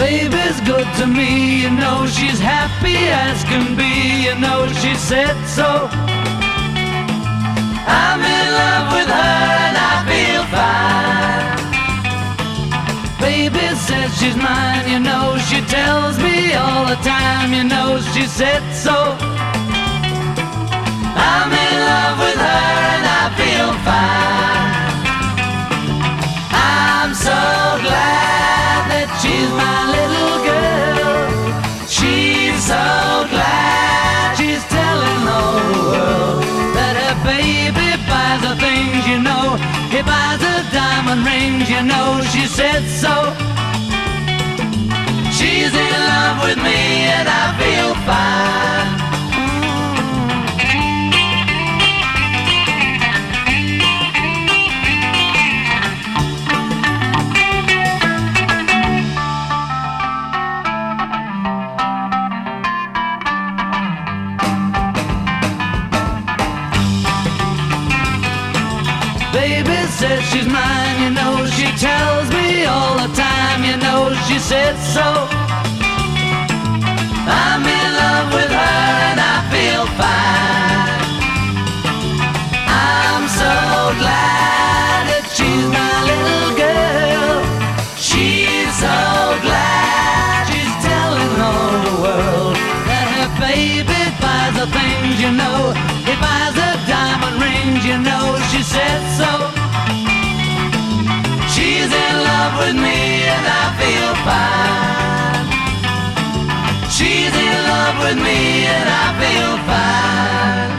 Baby's good to me, you know she's happy as can be, you know she said so. I'm in love with her and I feel fine. Baby says she's mine, you know she tells me all the time, you know she said so. I'm in love with her and I feel fine. I'm so glad that she's my little girl. She's so glad she's telling all the world that her baby buys her things, you know. He buys her diamond rings, you know she said so. She's in love with me and I feel fine. Baby says she's mine, you know she tells me all the time, you know she said so. I'm in love with her and I feel fine. I'm so glad that she's my little girl. She's so glad she's telling all the world that her baby buys her things, you know. He buys her diamond rings, you know she said so. She's in love with me and I feel fine. She's in love with me and I feel fine.